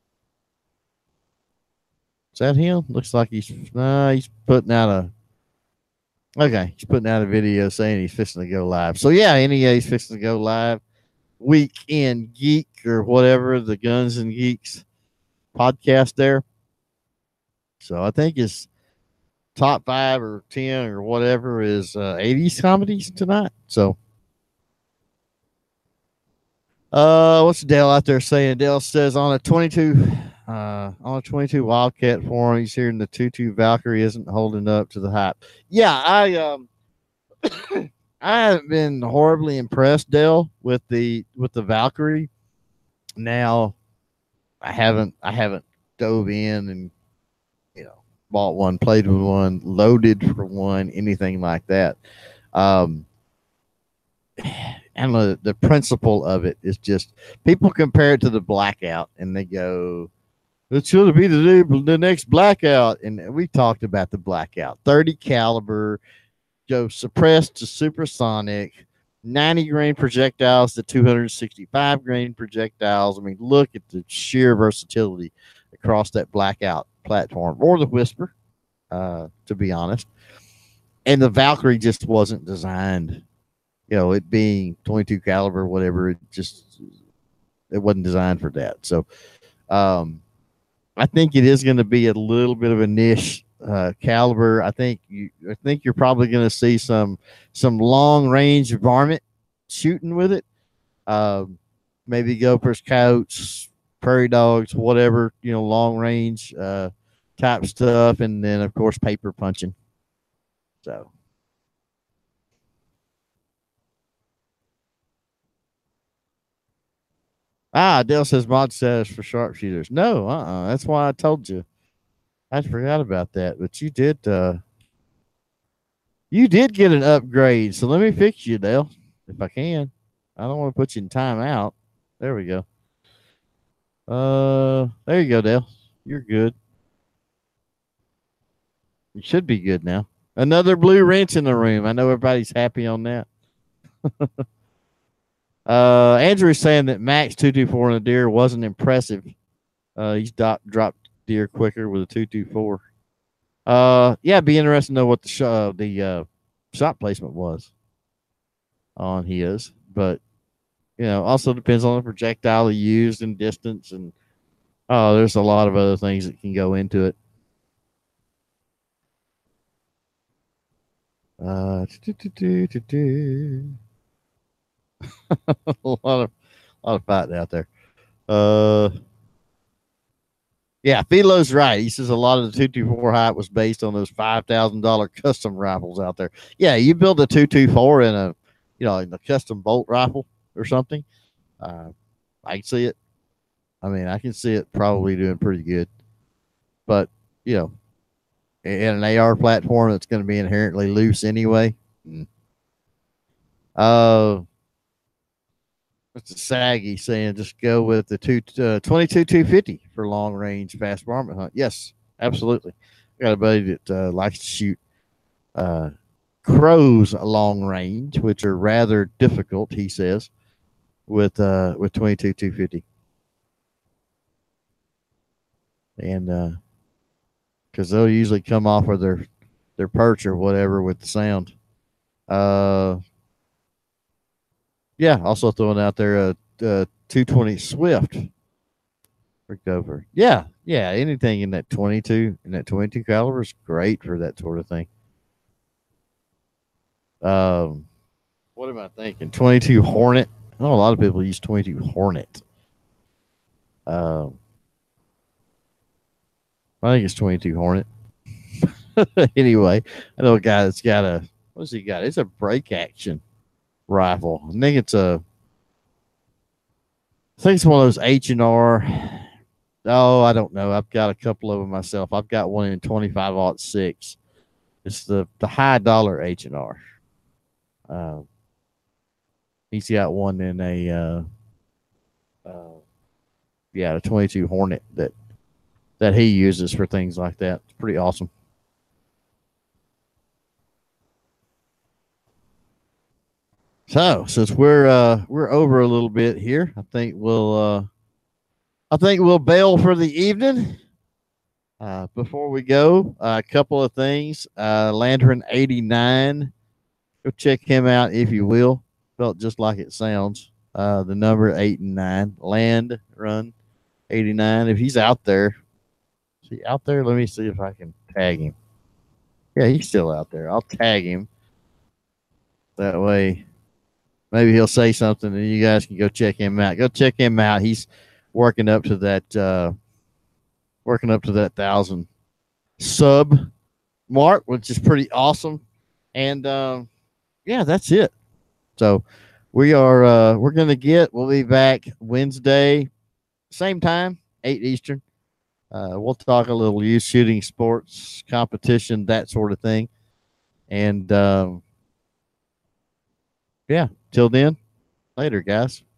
that him? Looks like he's putting out he's putting out a video saying he's fixing to go live. So yeah, NEA's fixing to go live. Weekend Geek or whatever, the Guns and Geeks podcast there. So I think it's top 5 or 10 or whatever is 80s comedies tonight. So what's Dale out there saying? Dale says on a 22 Wildcat forum, he's hearing the 22 Valkyrie isn't holding up to the hype. Yeah, I haven't been horribly impressed, Dale, with the Valkyrie. Now, I haven't dove in and bought one, played with one, loaded for one, anything like that. Um, and the principle of it is just people compare it to the Blackout, and they go, "It should be the next Blackout." And we talked about the Blackout, 30 caliber, suppressed to supersonic, 90 grain projectiles to 265 grain projectiles. I mean, look at the sheer versatility across that Blackout platform, or the Whisper, to be honest. And the Valkyrie just wasn't designed, it being 22 caliber, whatever. It wasn't designed for that. So, I think it is going to be a little bit of a niche caliber. I think you're probably going to see some long range varmint shooting with it. Maybe gophers, coyotes, prairie dogs, whatever, long range type stuff, and then of course paper punching. So. Dale says mod status for sharpshooters. No, that's why I told you. I forgot about that, but you did get an upgrade. So let me fix you, Dale, if I can. I don't want to put you in timeout. There we go. There you go, Dale. You're good. You should be good now. Another blue wrench in the room. I know everybody's happy on that. Andrew's saying that Max 224 in a deer wasn't impressive. He's dropped deer quicker with a 224. Yeah, it'd be interesting to know what the shot placement was on his, but also depends on the projectile he used and distance, and there's a lot of other things that can go into it. A lot of fighting out there. Yeah, Philo's right. He says a lot of the 224 hype was based on those $5,000 custom rifles out there. Yeah, you build a 224 in a custom bolt rifle or something. I can see it. I mean, I can see it probably doing pretty good. But, in an AR platform that's going to be inherently loose anyway. It's a saggy saying just go with the 22 250 for long range fast varmint hunt. Yes, absolutely. I got a buddy that likes to shoot crows long range, which are rather difficult, he says, with 22 250. And because they'll usually come off of their perch or whatever with the sound. Yeah, also throwing out there a 220 Swift for gopher. Yeah, anything in that 22 caliber is great for that sort of thing. What am I thinking? 22 Hornet. I know a lot of people use 22 Hornet. I think it's 22 Hornet. Anyway, I know a guy that's got what's he got? It's a break action rifle. I think it's one of those H&R. Oh, I don't know. I've got a couple of them myself. I've got one in 25-06. It's the high dollar H&R. He's got one in a 22 Hornet that he uses for things like that. It's pretty awesome. So since we're over a little bit here, I think we'll bail for the evening. Before we go, a couple of things. Lantern 89. Go check him out if you will. Felt just like it sounds. The number 8 and 9. Land Run 89. If he's out there. Is he out there? Let me see if I can tag him. Yeah, he's still out there. I'll tag him. That way maybe he'll say something and you guys can go check him out. Go check him out. He's working up to that 1,000 sub mark, which is pretty awesome. And yeah, that's it. So we're gonna we'll be back Wednesday, same time, 8 Eastern. We'll talk a little youth shooting sports competition, that sort of thing. And yeah, till then, later, guys.